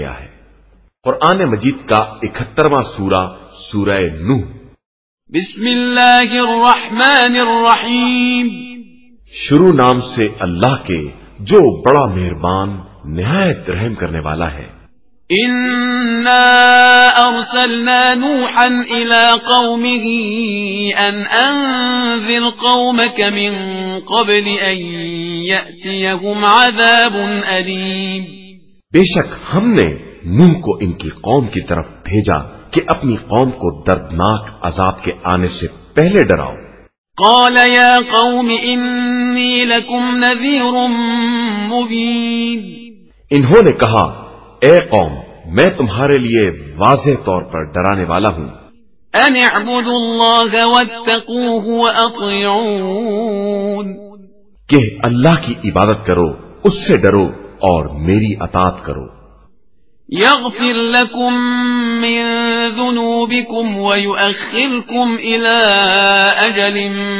گیا ہے۔ قرآن مجید کا 71واں سورہ سورہ نوح۔ بسم اللہ الرحمن الرحیم، شروع نام سے اللہ کے جو بڑا مہربان نہایت رحم کرنے والا ہے۔ انا ارسلنا نوحا الى قومه ان انذر قومك من قبل ان يأتيهم عذاب الیم۔ بے شک ہم نے نوح کو ان کی قوم کی طرف بھیجا کہ اپنی قوم کو دردناک عذاب کے آنے سے پہلے ڈراؤ۔ قال يا قوم انی لکم نذیر مبین۔ انہوں نے کہا اے قوم میں تمہارے لیے واضح طور پر ڈرانے والا ہوں۔ ان اعبدوا اللہ واتقوہ واطیعون، کہ اللہ کی عبادت کرو، اس سے ڈرو اور میری اطاعت کرو۔ یغفر لکم من ذنوبکم ویؤخرکم الى اجل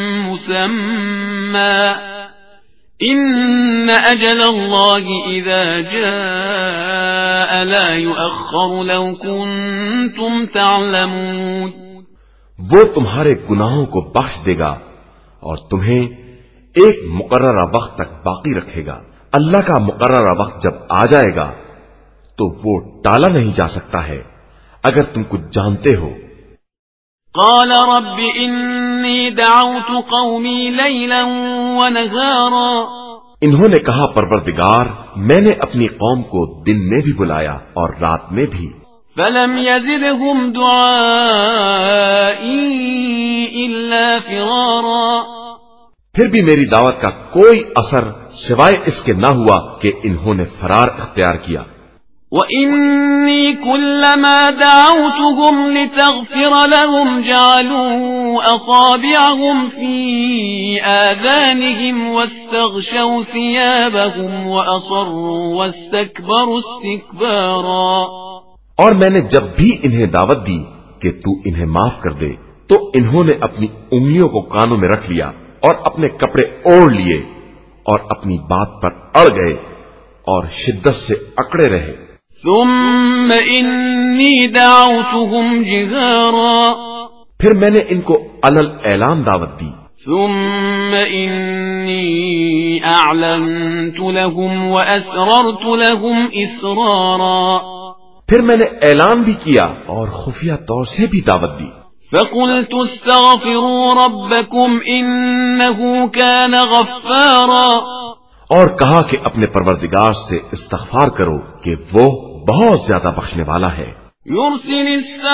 مسمى ان اجل اللہ اذا جاء لا يؤخر لو کنتم تعلمون۔ وہ تمہارے گناہوں کو بخش دے گا اور تمہیں ایک مقررہ وقت تک باقی رکھے گا۔ اللہ کا مقررہ وقت جب آ جائے گا تو وہ ٹالا نہیں جا سکتا ہے اگر تم کچھ جانتے ہو۔ قال رب انی دعوت قومی لیلا ونہارا، انہوں نے کہا پروردگار میں نے اپنی قوم کو دن میں بھی بلایا اور رات میں بھی، فلم یزدہم دعائی الا فرارا، پھر بھی میری دعوت کا کوئی اثر سوائے اس کے نہ ہوا کہ انہوں نے فرار اختیار کیا۔ وَإِنِّي كُلَّمَا دَعَوْتُهُمْ لِتَغْفِرَ لَهُمْ جَعَلُوا أَصَابِعَهُمْ فِي آذَانِهِمْ وَاسْتَغْشَوْا ثِيَابَهُمْ وَأَصَرُّوا وَاسْتَكْبَرُوا اسْتِكْبَارًا۔ اور میں نے جب بھی انہیں دعوت دی کہ تو انہیں معاف کر دے تو انہوں نے اپنی انگلیوں کو کانوں میں رکھ لیا اور اپنے کپڑے اوڑھ لیے اور اپنی بات پر اڑ گئے اور شدت سے اکڑے رہے۔ ثم انی دعوتهم جہارا، پھر میں نے ان کو علل اعلان دعوت دی۔ ثم انی اعلنت لهم واسررت لهم اسرارا، پھر میں نے اعلان بھی کیا اور خفیہ طور سے بھی دعوت دی۔ فقلت استغفروا ربكم انه كان غفارا، اور کہا کہ اپنے پروردگار سے استغفار کرو کہ وہ بہت زیادہ بخشنے والا ہے۔ يرسل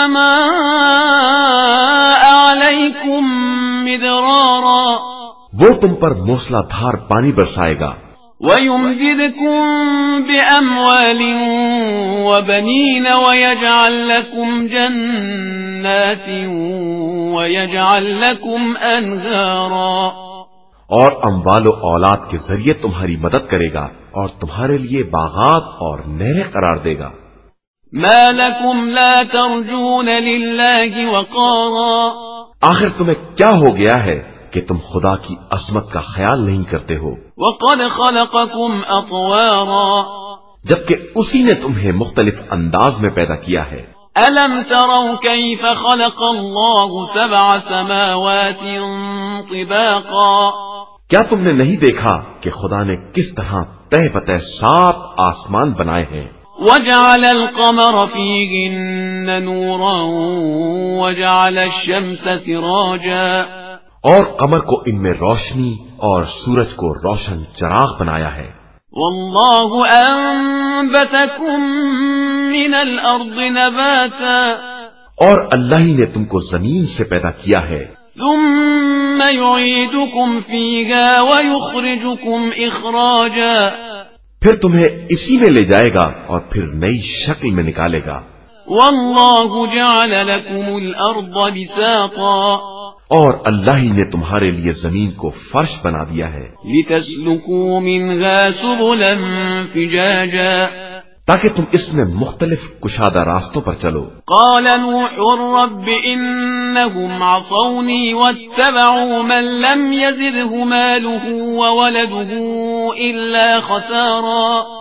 السماء عليكم مدرارا، وہ تم پر موسلا دھار پانی برسائے گا۔ ويمددكم بأموال وبنين ويجعل لكم جنات ويجعل لكم أنهارا، اور اموال و اولاد کے ذریعے تمہاری مدد کرے گا اور تمہارے لیے باغات اور نہریں قرار دے گا۔ ما لكم لا ترجون لله وقارا، آخر تمہیں کیا ہو گیا ہے کہ تم خدا کی عظمت کا خیال نہیں کرتے ہو، وقد خلقكم اطوارا، جبکہ اسی نے تمہیں مختلف انداز میں پیدا کیا ہے۔ ألم تروا كيف خلق الله 7 سماوات طباقا، کیا تم نے نہیں دیکھا کہ خدا نے کس طرح تہ بتہ 7 آسمان بنائے ہیں؟ وجعل القمر فيهن نورا وجعل الشمس سراجا، اور قمر کو ان میں روشنی اور سورج کو روشن چراغ بنایا ہے۔ والله أنبتكم من الأرض نباتا، اور اللہ ہی نے تم کو زمین سے پیدا کیا ہے۔ ثم يعيدكم فيها ويخرجكم إخراجا، پھر تمہیں اسی میں لے جائے گا اور پھر نئی شکل میں نکالے گا۔ والله جعل لكم الأرض بساطا، اور اللہ ہی نے تمہارے لیے زمین کو فرش بنا دیا ہے لتسلكوا منها سبلا فجاجا، تاکہ تم اس میں مختلف کشادہ راستوں پر چلو۔ قال نوح رب إنهم عصوني واتبعوا من لم يزده ماله وولده إلا خسارا،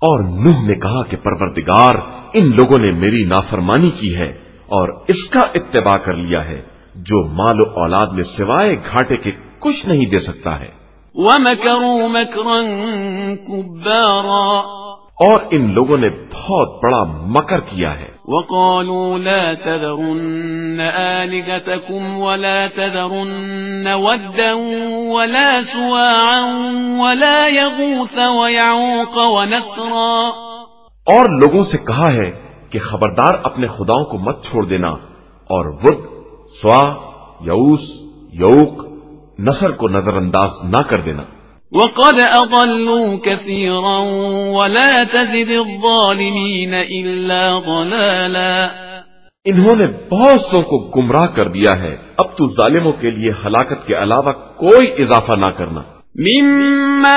اور نوح نے کہا کہ پروردگار، ان لوگوں نے میری نافرمانی کی ہے اور اس کا اتباع کر لیا ہے جو مال و اولاد میں سوائے گھاٹے کے کچھ نہیں دے سکتا ہے۔ وَمَكَرُوا مَكْرًا كُبَّارًا، اور ان لوگوں نے بہت بڑا مکر کیا ہے۔ وَقَالُوا لَا تَذَرُنَّ آلِهَتَكُمْ وَلَا تَذَرُنَّ وَدًّا وَلَا سُوَاعًا وَلَا يَغُوثَ وَيَعُوقَ وَنَسْرًا، اور لوگوں سے کہا ہے کہ خبردار اپنے خداؤں کو مت چھوڑ دینا، اور ود، سوا، یعوس، یعوق، نصر کو نظر انداز نہ کر دینا۔ وَقَدْ أَضَلُّوا كَثِيرًا وَلَا تَزِدِ الظَّالِمِينَ إِلَّا ضَلَالًا، انہوں نے بہت سو کو گمراہ کر دیا ہے، اب تو ظالموں کے لیے ہلاکت کے علاوہ کوئی اضافہ نہ کرنا۔ مِمَّا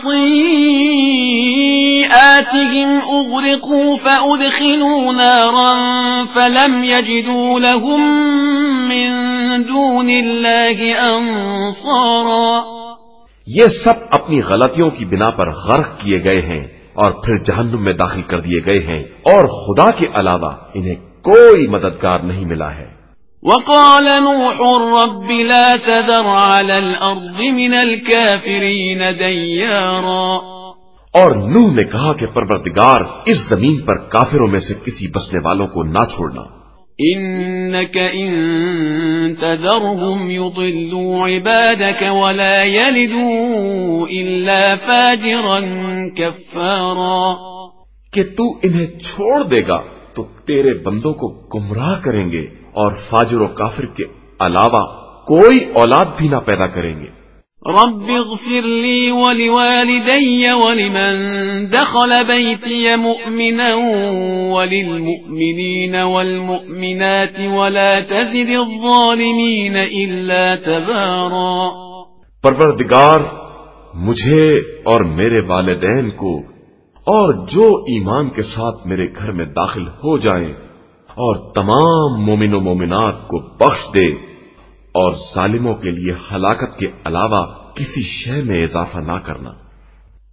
خَطِيئَاتِهِمْ أُغْرِقُوا فَأُدْخِلُوا نَارًا فَلَمْ يَجِدُوا لَهُم مِّن دُونِ اللَّهِ أَنصَارًا، یہ سب اپنی غلطیوں کی بنا پر غرق کیے گئے ہیں اور پھر جہنم میں داخل کر دیے گئے ہیں، اور خدا کے علاوہ انہیں کوئی مددگار نہیں ملا ہے۔ وَقَالَ نُوحٌ رَبِّ لَا تَذَرْ عَلَى الْأَرْضِ مِنَ الْكَافِرِينَ دَيَّارًا، اور نوح نے کہا کہ پروردگار، اس زمین پر کافروں میں سے کسی بسنے والوں کو نہ چھوڑنا۔ إِنَّكَ إِن تَذَرْهُمْ يُضِلُّوا عِبَادَكَ وَلَا يَلِدُوا إِلَّا فَاجِرًا كَفَّارًا، کہ تو انہیں چھوڑ دے گا تو تیرے بندوں کو گمراہ کریں گے اور فاجر و کافر کے علاوہ کوئی اولاد بھی نہ پیدا کریں گے۔ رب اغفر لي ولوالدي ولمن دخل بيتي مؤمنا وللمؤمنين والمؤمنات ولا تزد الظالمين إلا تبارا، پروردگار، مجھے اور میرے والدین کو اور جو ایمان کے ساتھ میرے گھر میں داخل ہو جائیں اور تمام مومن و مومنات کو بخش دے، اور ظالموں کے لیے ہلاکت کے علاوہ کسی شے میں اضافہ نہ کرنا۔